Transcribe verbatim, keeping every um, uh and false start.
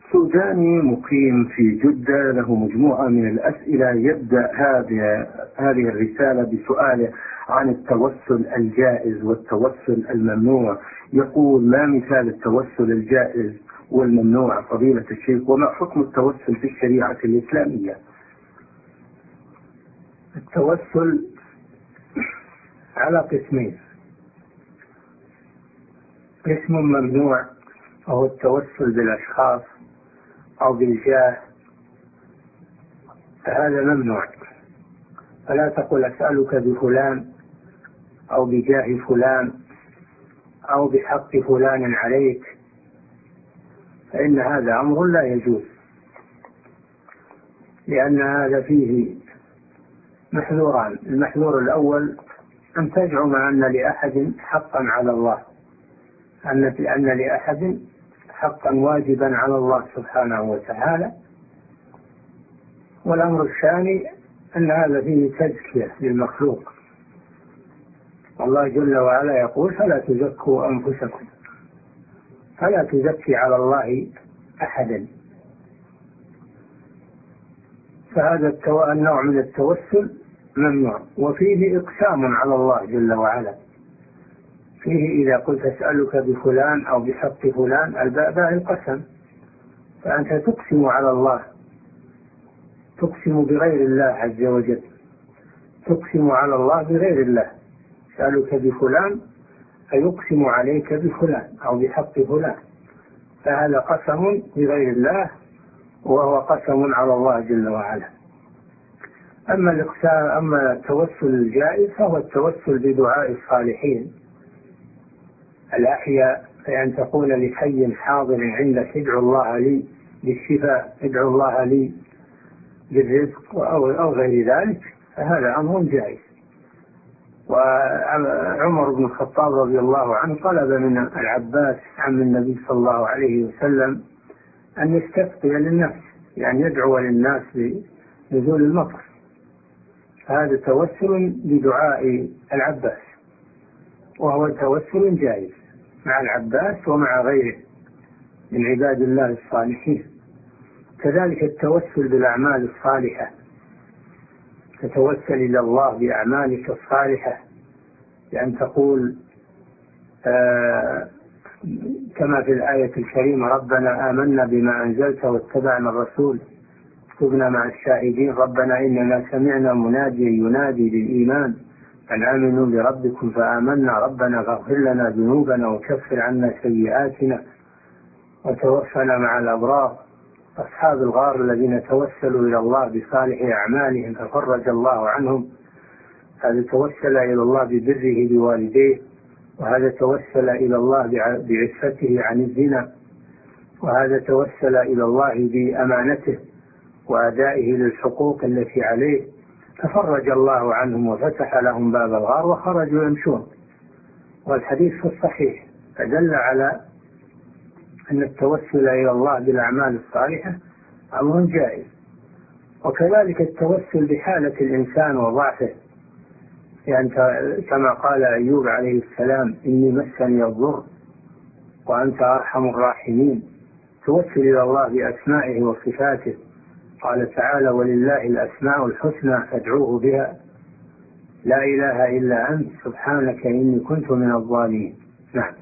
سوداني مقيم في جدة له مجموعة من الأسئلة. يبدأ هذه هذه الرسالة بسؤاله عن التوسل الجائز والتوسل الممنوع. يقول: ما مثال التوسل الجائز والممنوع فضيلة الشيخ؟ وما حكم التوسل في الشريعة الإسلامية؟ التوسل على قسمين: قسم ممنوع وهو التوسل بالأشخاص أو بالجاه، فهذا ممنوع، فلا تقل أسألك بفلان أو بجاه فلان أو بحق فلان عليك، فإن هذا أمر لا يجوز، لأن هذا فيه محذوران: المحذور الأول أن تزعم أن لأحد حقا على الله، أن أن لأحد حقا واجبا على الله سبحانه وتعالى. والأمر الثاني أن هذا فيه تزكية للمخلوق، والله جل وعلا يقول: فلا تزكوا أنفسكم، فلا تزكي على الله أحدا. فهذا النوع من التوسل ممنوع، وفيه إقسام على الله جل وعلا. فيه إذا قلت أسألك بفلان أو بحق فلان، الباء القسم، فأنت تقسم على الله، تقسم بغير الله عز وجل، تقسم على الله بغير الله. أسألك بفلان فيقسم عليك بفلان أو بحق فلان، فهذا قسم بغير الله وهو قسم على الله جل وعلا. أما الإقسام أما التوسل الجائز فهو التوسل بدعاء الصالحين الأحياء، فأن تقول لحي حاضر عندك: ادعو الله لي بالشفاء، ادعو الله لي بالرزق أو غير ذلك، فهذا أمر جائز. وعمر بن الخطاب رضي الله عنه طلب من العباس عم النبي صلى الله عليه وسلم أن يستسقي للناس، يعني يدعو للناس بنزول المطر، هذا توسل بدعاء العباس، وهو توسل جائز مع العباس ومع غيره من عباد الله الصالحين. كذلك التوسل بالأعمال الصالحة، تتوسل إلى الله بأعمالك الصالحة، بأن تقول آه كما في الآية الكريمة: ربنا آمنا بما أنزلت واتبعنا الرسول اكتبنا مع الشاهدين، ربنا إننا سمعنا مناديا ينادي للإيمان أن آمنوا بربكم فآمنا، ربنا فاغفر لنا ذنوبنا وكفر عنا سيئاتنا وتوفنا مع الأبرار. أصحاب الغار الذين توسلوا إلى الله بصالح أعمالهم ففرج الله عنهم، هذا توسل إلى الله ببره بوالديه، وهذا توسل إلى الله بعفته عن الزنا، وهذا توسل إلى الله بأمانته وأدائه للحقوق التي عليه، ففرج الله عنهم وفتح لهم باب الغار وخرجوا يمشون. والحديث في الصحيح فدل على أن التوسل إلى الله بالأعمال الصالحة أمر جائز. وكذلك التوسل بحالة الإنسان وضعفه، يعني كما قال أيوب عليه السلام: إني مسني الضر وأنت أرحم الراحمين. توسل إلى الله بأسمائه وصفاته، قال تعالى: ولله الأسماء الحسنى فادعوه بها لا إله إلا أنت سبحانك إني كنت من الظالمين. نعم.